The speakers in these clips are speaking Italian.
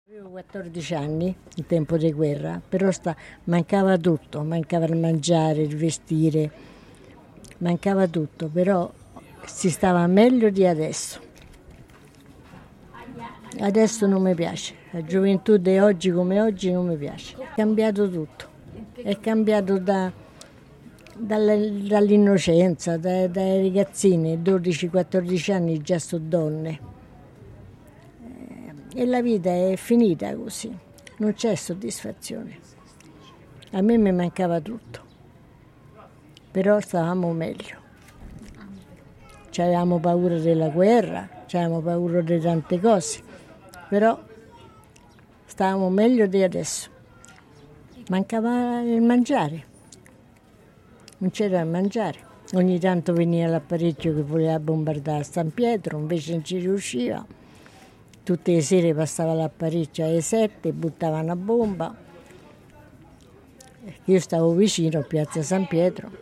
Avevo 14 anni, in tempo di guerra, però mancava tutto, mancava il mangiare, il vestire, mancava tutto, però si stava meglio di adesso. Adesso non mi piace, la gioventù di oggi come oggi non mi piace. È cambiato tutto, è cambiato dall'innocenza, dai ragazzini, 12-14 anni già sono donne. E la vita è finita così, non c'è soddisfazione. A me mi mancava tutto, però stavamo meglio. Avevamo paura della guerra, avevamo paura di tante cose, però stavamo meglio di adesso. Mancava il mangiare, non c'era il mangiare. Ogni tanto veniva l'apparecchio che voleva bombardare San Pietro, invece non ci riusciva. Tutte le sere passava l'apparecchio alle 7, buttava una bomba. Io stavo vicino a Piazza San Pietro.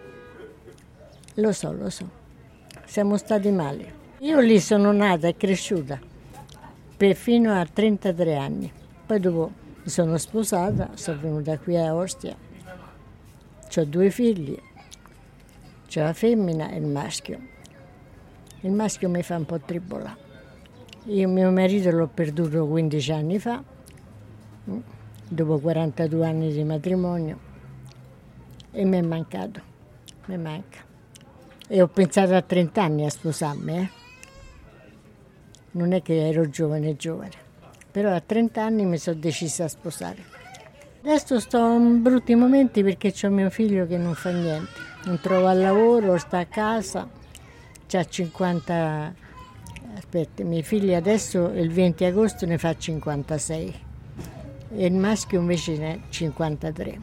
Lo so. Siamo stati male. Io lì sono nata e cresciuta fino a 33 anni. Poi dopo mi sono sposata, sono venuta qui a Ostia. Ho 2 figli, c'è la femmina e il maschio. Il maschio mi fa un po' tribolare. Io mio marito l'ho perduto 15 anni fa, dopo 42 anni di matrimonio, e mi è mancato, mi manca. E ho pensato a 30 anni a sposarmi, Non è che ero giovane, però a 30 anni mi sono decisa a sposare. Adesso sto in brutti momenti perché c'ho mio figlio che non fa niente, non trova lavoro, sta a casa, c'ha 50... Aspetta, i miei figli adesso il 20 agosto ne fa 56 e il maschio invece ne ha 53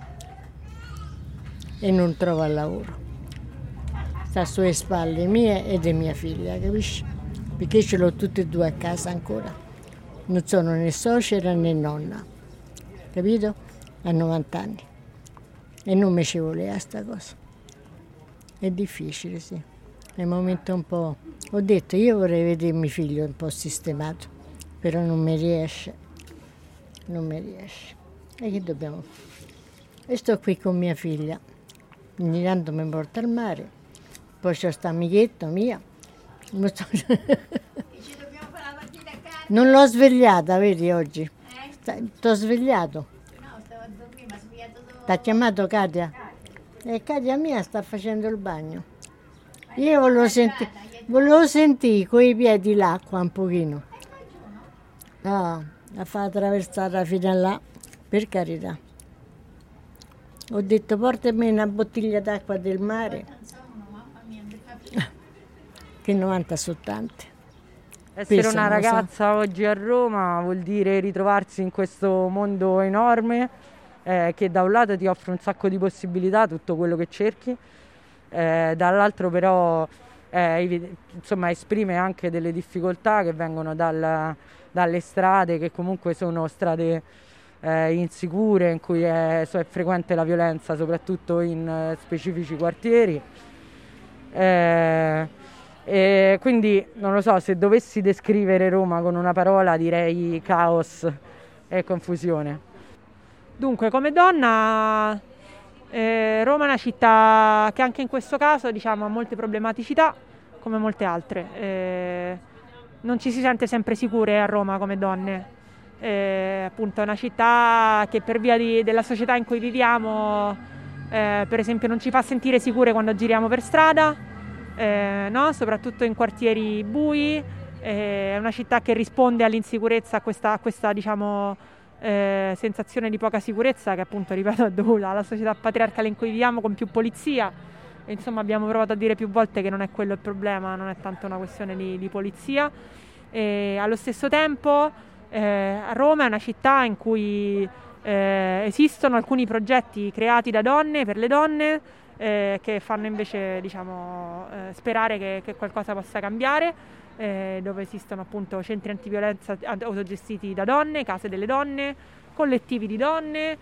e non trova lavoro. Sta sulle spalle mie e di mia figlia, capisci? Perché ce l'ho tutte e 2 a casa ancora. Non sono né suocera né nonna, capito? A 90 anni e non mi ci voleva sta cosa. È difficile, sì. È un momento un po'... Ho detto, io vorrei vedere mio figlio un po' sistemato, però non mi riesce. E che dobbiamo fare? E sto qui con mia figlia. Ogni tanto mi porta al mare. Poi c'è sta amichetto mia. Non l'ho svegliata, vedi, oggi. T'ho svegliato. No, stavo a dormire, mi ha svegliato dopo. T'ha chiamato Katia? E Katia mia sta facendo il bagno. Io volevo sentire coi piedi l'acqua un pochino. No, la fa attraversare fino a là, per carità. Ho detto portami una bottiglia d'acqua del mare. Che 90 sono tante. Essere una ragazza oggi a Roma vuol dire ritrovarsi in questo mondo enorme che da un lato ti offre un sacco di possibilità, tutto quello che cerchi, dall'altro però insomma, esprime anche delle difficoltà che vengono dalle strade, che comunque sono strade insicure, in cui è frequente la violenza, soprattutto in specifici quartieri. E quindi non lo so, se dovessi descrivere Roma con una parola direi caos e confusione. Dunque, come donna, Roma è una città che anche in questo caso, diciamo, ha molte problematicità, come molte altre. Non ci si sente sempre sicure a Roma come donne. Appunto, è una città che per via della società in cui viviamo, per esempio, non ci fa sentire sicure quando giriamo per strada, no? Soprattutto in quartieri bui. È una città che risponde all'insicurezza, a questa diciamo, sensazione di poca sicurezza che appunto, ripeto, è dovuta alla società patriarcale in cui viviamo, con più polizia. E, insomma, abbiamo provato a dire più volte che non è quello il problema, non è tanto una questione di polizia. E allo stesso tempo Roma è una città in cui esistono alcuni progetti creati da donne per le donne che fanno invece, diciamo, sperare che qualcosa possa cambiare. Dove esistono appunto centri antiviolenza autogestiti da donne, case delle donne, collettivi di donne,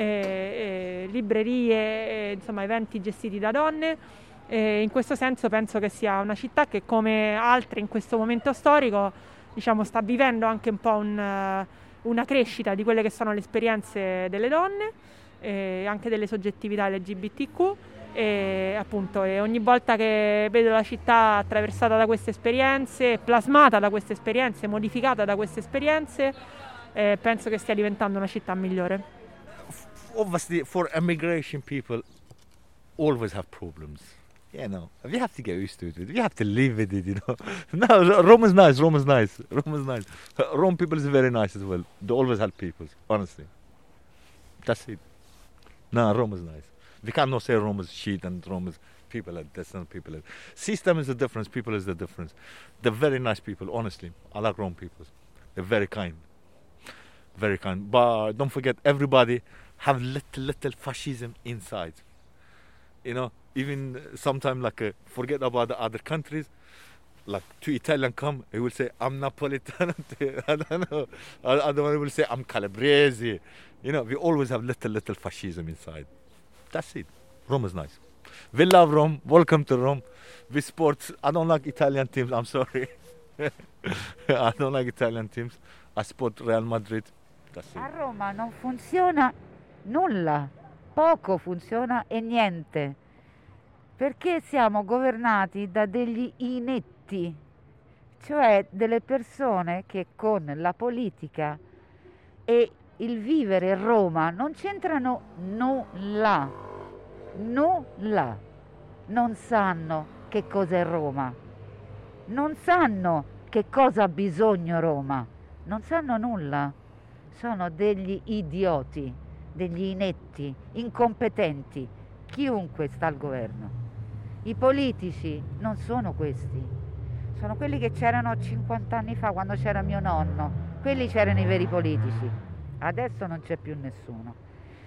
librerie, insomma eventi gestiti da donne. In questo senso penso che sia una città che, come altre in questo momento storico, diciamo, sta vivendo anche un po' una crescita di quelle che sono le esperienze delle donne, anche delle soggettività LGBTQ, e appunto ogni volta che vedo la città attraversata da queste esperienze, plasmata da queste esperienze, modificata da queste esperienze, penso che stia diventando una città migliore. Obviously, for immigration people, always have problems. Yeah, no, we have to get used to it. We have to live with it, you know. No, Rome is nice. Rome is nice. Rome is nice. Rome people is very nice as well. They always help people, honestly. That's it. No, Rome is nice. We cannot say Rome is shit and Rome is people are this and people are. System is the difference. People is the difference. They're very nice people, honestly. I like Rome people. They're very kind. Very kind. But don't forget, everybody have little fascism inside. You know, even sometimes forget about the other countries. Like to Italian come, he will say I'm Napolitan. I don't know. Other one will say I'm Calabrese. You know, we always have little fascism inside. That's it. Rome is nice. We love Rome. Welcome to Rome. We sport. I don't like Italian teams. I'm sorry. I don't like Italian teams. I support Real Madrid. That's it. A Roma non funziona nulla, poco funziona e niente, perché siamo governati da degli inetti, cioè delle persone che con la politica e il vivere a Roma non c'entrano nulla, non sanno che cos'è Roma, non sanno che cosa ha bisogno Roma, non sanno nulla, sono degli idioti, degli inetti, incompetenti, chiunque sta al governo. I politici non sono questi, sono quelli che c'erano 50 anni fa quando c'era mio nonno, quelli c'erano i veri politici, adesso non c'è più nessuno.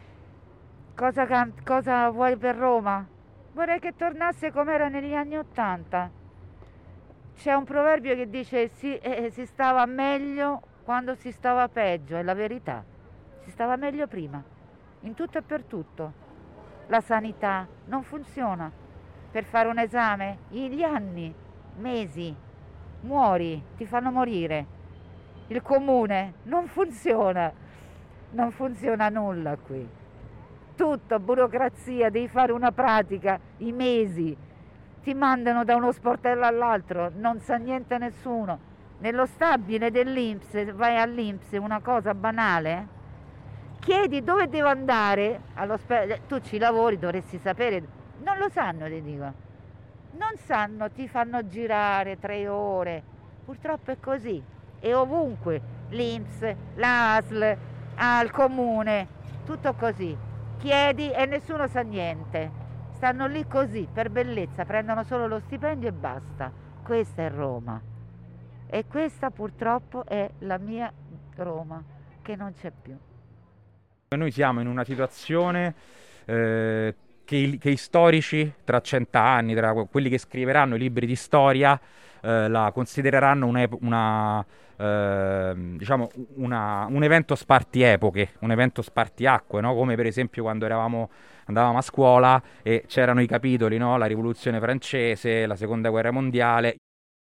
Cosa vuoi per Roma? Vorrei che tornasse come era negli anni '80. C'è un proverbio che dice si stava meglio quando si stava peggio, è la verità, si stava meglio prima, in tutto e per tutto. La sanità non funziona, per fare un esame, gli anni, mesi, muori, ti fanno morire. Il comune non funziona nulla qui. Tutto burocrazia, devi fare una pratica, i mesi, ti mandano da uno sportello all'altro, non sa niente nessuno. Nello stabile dell'INPS, vai all'INPS, una cosa banale, chiedi dove devo andare, tu ci lavori, dovresti sapere, non lo sanno, ti dico, non sanno, ti fanno girare 3 ore, purtroppo è così, e ovunque, l'INPS, l'ASL, al comune, tutto così, chiedi e nessuno sa niente, stanno lì così, per bellezza, prendono solo lo stipendio e basta, questa è Roma. E questa purtroppo è la mia Roma, che non c'è più. Noi siamo in una situazione che i storici tra 100 anni, tra quelli che scriveranno i libri di storia, la considereranno diciamo un evento spartiepoche, un evento spartiacque, no? Come per esempio quando andavamo a scuola e c'erano i capitoli, no? La Rivoluzione francese, la Seconda Guerra Mondiale.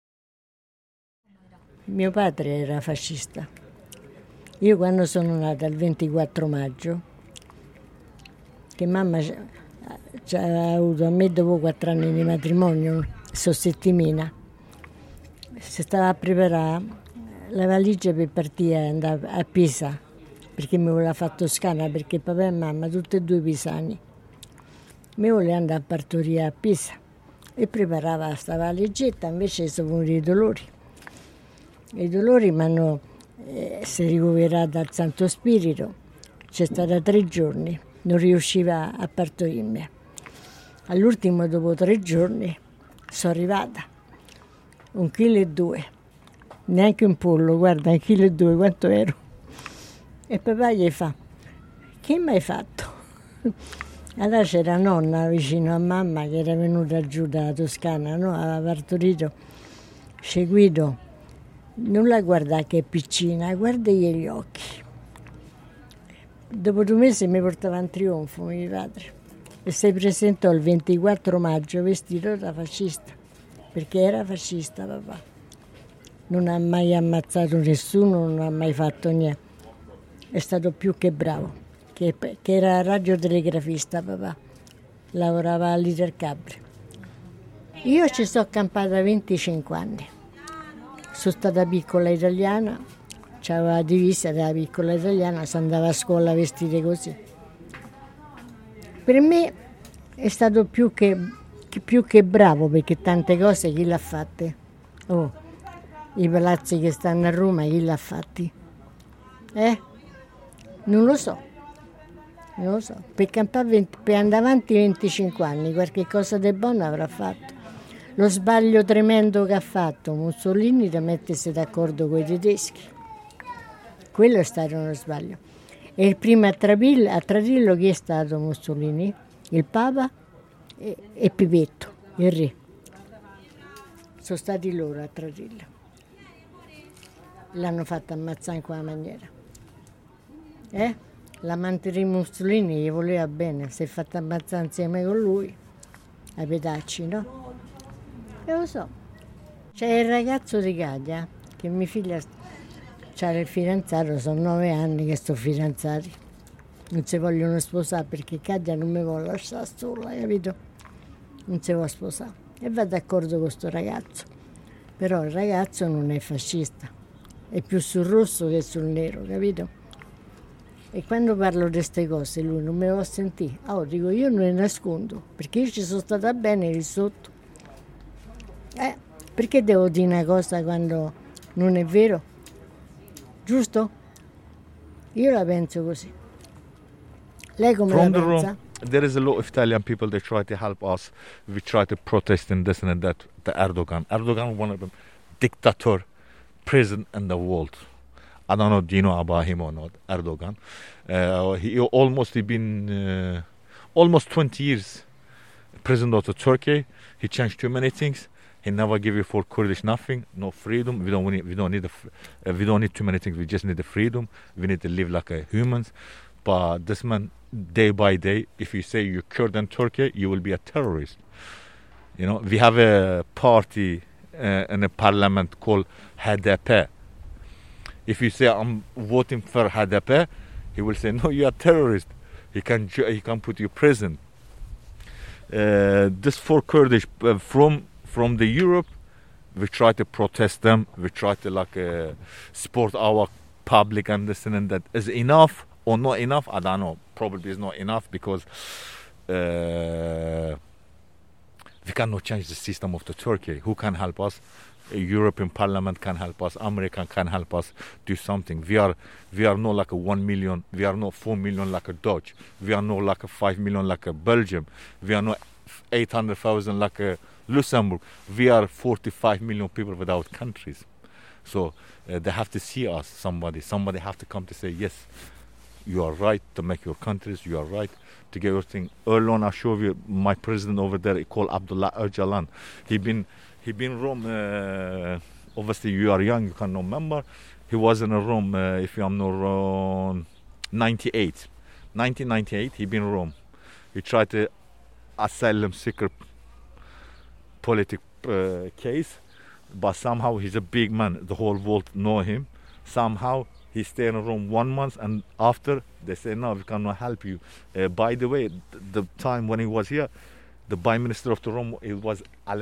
Mio padre era fascista. Io quando sono nata il 24 maggio, che mamma ci aveva avuto a me dopo 4 anni di matrimonio, su settimana, si stava a preparare la valigia per partire e andare a Pisa, perché mi voleva fare Toscana, perché papà e mamma, tutti e 2 pisani, mi voleva andare a partorire a Pisa e preparava questa valigetta, invece sono venuti i dolori. I dolori mi hanno si è ricoverata al Santo Spirito, c'è stata 3 giorni, non riusciva a partorirmi. All'ultimo, dopo 3 giorni, sono arrivata, 1,2 kg, neanche un pollo, guarda, 1,2 kg, quanto ero. E papà gli fa, che mi hai fatto? Allora c'era nonna vicino a mamma che era venuta giù dalla Toscana, no? Aveva partorito, Guido, non la guarda che è piccina, guardagli gli occhi. Dopo 2 mesi mi portava in trionfo mio padre e si presentò il 24 maggio vestito da fascista, perché era fascista papà. Non ha mai ammazzato nessuno, non ha mai fatto niente. è stato più che bravo, che era radiotelegrafista papà, lavorava all'Itercabri. Io ci sono accampata 25 anni, sono stata piccola italiana, c'aveva la divisa della piccola italiana, si andava a scuola vestite così. Per me è stato più che bravo, perché tante cose chi l'ha fatte? Oh, i palazzi che stanno a Roma chi l'ha fatti? Non lo so. Per andare avanti 25 anni qualche cosa di buono avrà fatto. Lo sbaglio tremendo che ha fatto Mussolini di mettersi d'accordo con i tedeschi. Quello è stato uno sbaglio. E prima a tradirlo chi è stato Mussolini? Il Papa e Pipetto, il re. Sono stati loro a tradirlo. L'hanno fatto ammazzare in quella maniera. L'amante di Mussolini gli voleva bene, si è fatto ammazzare insieme con lui, ai pedacci, no? E lo so. C'è il ragazzo di Caglia, che mia figlia c'ha il fidanzato, sono 9 anni che sto fidanzati. Non si vogliono sposare perché Caglia non mi vuole lasciare sola, capito? Non si vuole sposare. E va d'accordo con sto ragazzo. Però il ragazzo non è fascista, è più sul rosso che sul nero, capito? E quando parlo di queste cose lui non me lo sentire. Dico, io non le nascondo, perché io ci sono stata bene lì sotto. Perché devo dire una cosa quando non è vero? Giusto? Io la penso così. Lei come la pensa? There is a lot of Italian people, they try to help us. We try to protest in this and that. The Erdogan, one of the dictator president in the world. I don't know, do you know about him or not, Erdogan? He been almost 20 years president of Turkey. He changed too many things. He never give you for Kurdish nothing, no freedom. We don't need too many things. We just need the freedom. We need to live like humans. But this man, day by day, if you say you're Kurd in Turkey, you will be a terrorist. You know, we have a party in a parliament called HDP. If you say I'm voting for HDP, he will say no, you are a terrorist. He can put you in prison. This for Kurdish from the Europe, we try to protest them. We try to support our public and this and that. Is enough or not enough? I don't know. Probably it's not enough because we cannot change the system of the Turkey. Who can help us? A European Parliament can help us. American can help us do something. We are not like a 1 million. We are not 4 million like a Dutch. We are not like a 5 million like a Belgium. We are not 800,000 like a Luxembourg. We are 45 million people without countries. So they have to see us. Somebody have to come to say yes. You are right to make your countries. You are right to get your thing. Erdogan, I show you my president over there. He called Abdullah Öcalan. He been Rome. Obviously, you are young. You can't remember. He was in Rome. If I'm not wrong, 1998. He been Rome. He tried to asylum seeker politic case, but somehow he's a big man. The whole world know him. Somehow. He stayed in Rome 1 month, and after they say no, we cannot help you. By the way, the time when he was here, the Prime Minister of the Rome, it was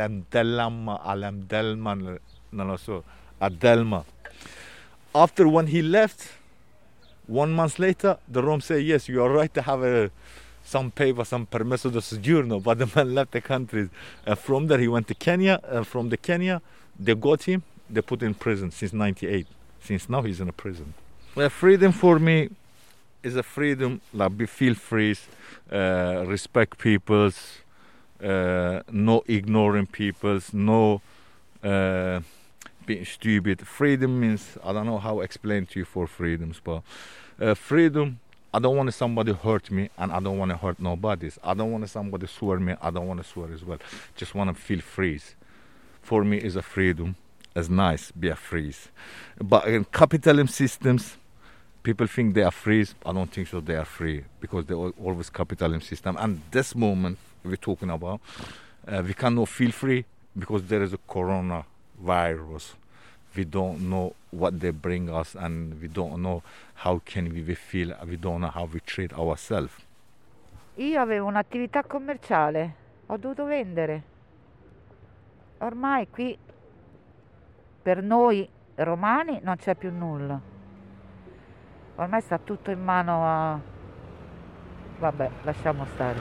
Adelma. After when he left, 1 month later, the Rome say yes, you are right to have some paper, some permesso di soggiorno, but the man left the country. From there, he went to Kenya. From the Kenya, they got him. They put him in prison since '98. Since now, he's in a prison. Freedom for me is a freedom like feel free, respect peoples, no ignoring peoples, no being stupid. Freedom means, I don't know how to explain to you for freedoms, but freedom, I don't want somebody hurt me, and I don't want to hurt nobody. I don't want somebody swear me, I don't want to swear as well. Just want to feel free. For me, is a freedom. It's nice, be a freeze. But in capitalism systems, people think they are free. I don't think so. They are free because they're always capitalism system. And this moment we're talking about, we cannot feel free because there is a coronavirus. we don't know what they bring us, and we don't know how can we feel, we don't know how we treat ourselves. Io avevo un'attività commerciale, ho dovuto vendere. Ormai qui per noi romani non c'è più nulla. Ormai sta tutto in mano a... Vabbè, lasciamo stare.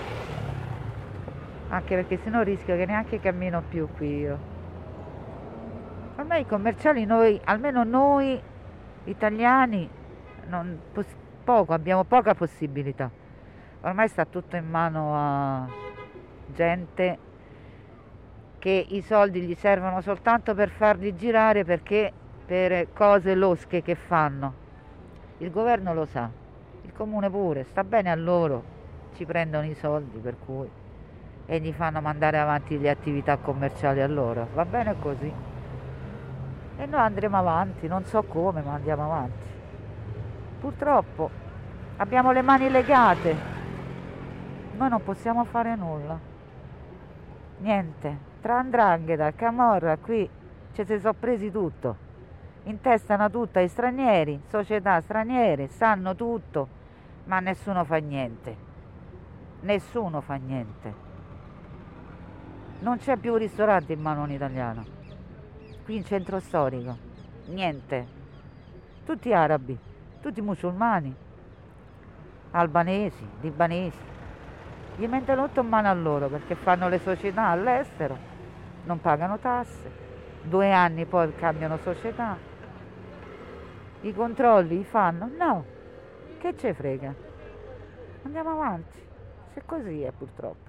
Anche perché sennò rischio che neanche cammino più qui io. Ormai i commerciali noi, almeno noi italiani, abbiamo poca possibilità. Ormai sta tutto in mano a gente che i soldi gli servono soltanto per farli girare, perché per cose losche che fanno. Il governo lo sa, il comune pure, sta bene a loro, ci prendono i soldi per cui e gli fanno mandare avanti le attività commerciali a loro, va bene così. E noi andremo avanti, non so come, ma andiamo avanti. Purtroppo abbiamo le mani legate, noi non possiamo fare nulla, niente. Tra 'ndrangheta, camorra, qui ci si sono presi tutto, intestano tutto ai stranieri, società straniere, sanno tutto, ma nessuno fa niente, nessuno fa niente. Non c'è più un ristorante in mano a un italiano, qui in centro storico, niente, tutti arabi, tutti musulmani, albanesi, libanesi, gli mettono tutto in mano a loro perché fanno le società all'estero, non pagano tasse, 2 anni poi cambiano società, i controlli li fanno, no, che ce frega, andiamo avanti, se così è purtroppo.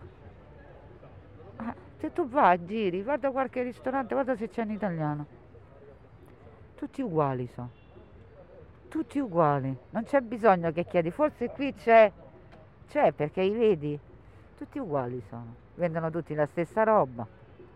Se tu vai, giri, guarda qualche ristorante, guarda se c'è un italiano, tutti uguali sono, tutti uguali, non c'è bisogno che chiedi, forse qui c'è perché li vedi, tutti uguali sono, vendono tutti la stessa roba.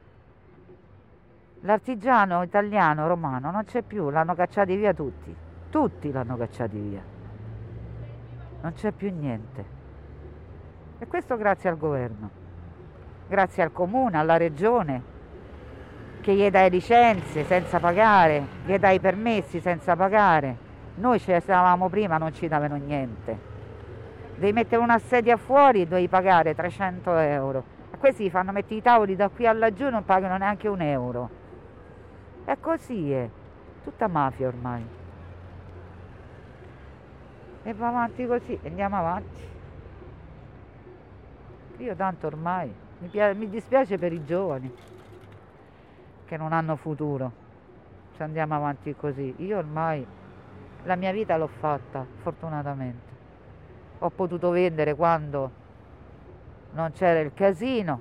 L'artigiano italiano, romano non c'è più, l'hanno cacciati via tutti l'hanno cacciati via, non c'è più niente. E questo grazie al governo, grazie al comune, alla regione, che gli dà le licenze senza pagare, gli dà i permessi senza pagare. Noi ce ne stavamo prima, non ci davano niente. Devi mettere una sedia fuori, devi pagare 300 euro. A questi fanno mettere i tavoli da qui a laggiù, non pagano neanche 1 euro. E così è, tutta mafia ormai. E va avanti così, andiamo avanti. Io tanto ormai mi dispiace per i giovani che non hanno futuro, se andiamo avanti così. Io ormai la mia vita l'ho fatta, fortunatamente. Ho potuto vendere quando non c'era il casino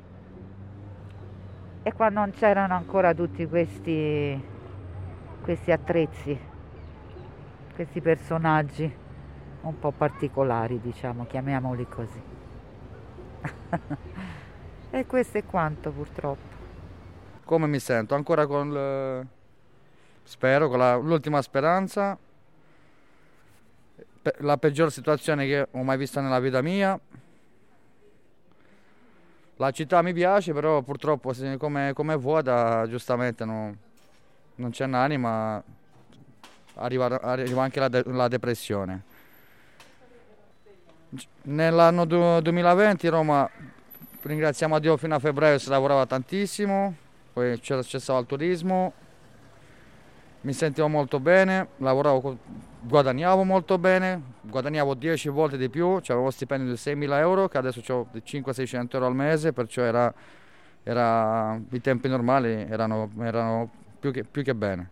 e quando non c'erano ancora tutti questi attrezzi, questi personaggi un po' particolari, diciamo, chiamiamoli così. E questo è quanto, purtroppo. Come mi sento? Ancora spero, con l'ultima speranza, la peggior situazione che ho mai visto nella vita mia. La città mi piace, però purtroppo come è vuota, giustamente non c'è un'anima, arriva anche la depressione. Nell'anno 2020 Roma, ringraziamo a Dio, fino a febbraio si lavorava tantissimo, poi c'è stato il turismo, mi sentivo molto bene, guadagnavo molto bene, guadagnavo 10 volte di più, avevo uno stipendio di 6.000 euro, che adesso ho 500-600 euro al mese, perciò i tempi normali erano più che bene.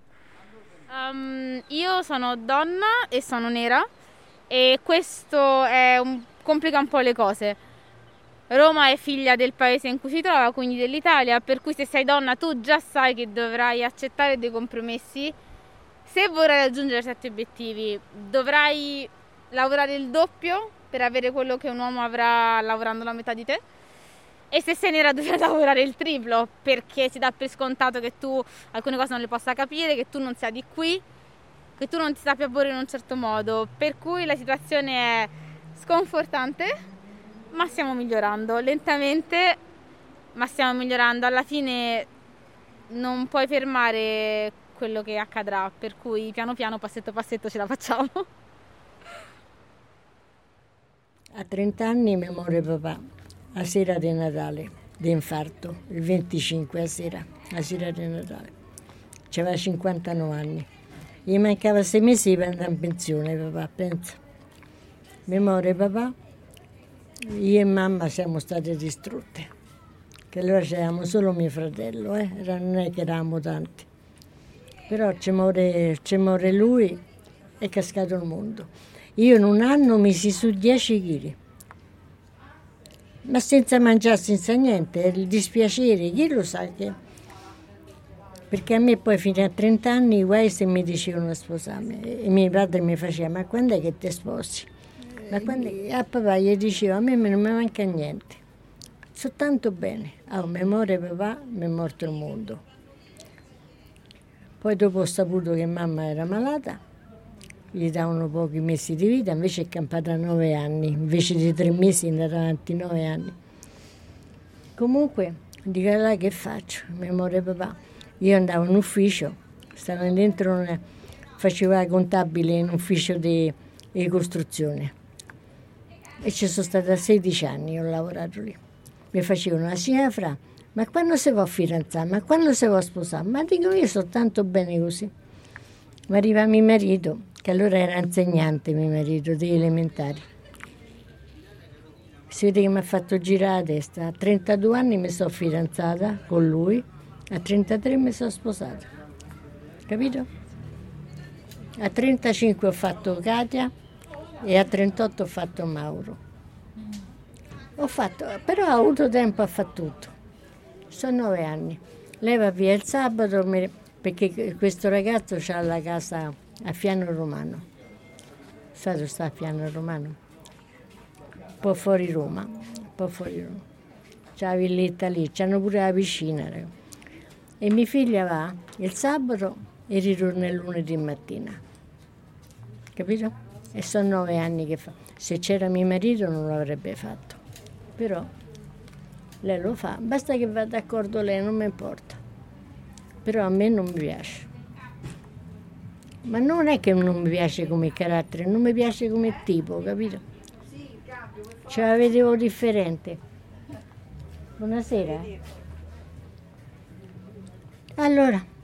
Io sono donna e sono nera e questo complica un po' le cose. Roma è figlia del paese in cui si trova, quindi dell'Italia, per cui se sei donna tu già sai che dovrai accettare dei compromessi. Se vorrai raggiungere certi obiettivi dovrai lavorare il doppio per avere quello che un uomo avrà lavorando la metà di te, e se sei nera dovrai lavorare il triplo, perché si dà per scontato che tu alcune cose non le possa capire, che tu non sia di qui, che tu non ti sappia porre in un certo modo, per cui la situazione è sconfortante, ma stiamo migliorando lentamente, ma stiamo migliorando. Alla fine non puoi fermare quello che accadrà, per cui piano piano, passetto passetto ce la facciamo. A 30 anni mi muore papà, la sera di Natale, di infarto, il 25 a sera, la sera di Natale. C'aveva 59 anni. Gli mancava 6 mesi per andare in pensione, papà, pensa. Mi muore papà, io e mamma siamo state distrutte. Che allora c'eravamo solo mio fratello, non è che eravamo tanti. Però ci muore lui, è cascato il mondo. Io in un anno misi su 10 kg, ma senza mangiare, senza niente, il dispiacere, chi lo sa che... Perché a me poi fino a 30 anni guai se mi dicevano sposarmi, e mio padre mi faceva, ma quando è che ti sposi? Ma quando... A papà gli diceva, a me non mi manca niente, sto tanto bene, mi muore papà, mi è morto il mondo. Poi dopo ho saputo che mamma era malata, gli davano pochi mesi di vita, invece è campata 9 anni, invece di 3 mesi è andata avanti 9 anni. Comunque, dico, allora che faccio? Mi muore papà. Io andavo in ufficio, stavo dentro, facevo la contabile in ufficio di costruzione e ci sono stata 16 anni, ho lavorato lì. Mi facevano la signora Fra, ma quando si può fidanzare? Ma quando si può sposare? Ma dico, io sto tanto bene così. Ma arriva mio marito, che allora era insegnante, mio marito, degli elementari. Si vede che mi ha fatto girare la testa. A 32 anni mi sono fidanzata con lui, a 33 mi sono sposata. Capito? A 35 ho fatto Katia e a 38 ho fatto Mauro. Però ho avuto tempo a fare tutto. Sono 9 anni. Lei va via il sabato, perché questo ragazzo ha la casa a Fiano Romano. Sai dove sta a Fiano Romano? Un po' fuori Roma. C'è la villetta lì, c'hanno pure la piscina. Ragazzi. E mia figlia va il sabato e ritorna il lunedì mattina. Capito? E sono 9 anni che fa. Se c'era mio marito non l'avrebbe fatto. Però lei lo fa, basta che vada d'accordo lei, non mi importa. Però a me non mi piace. Ma non è che non mi piace come carattere, non mi piace come tipo, capito? Ce la vedevo differente. Buonasera. Allora,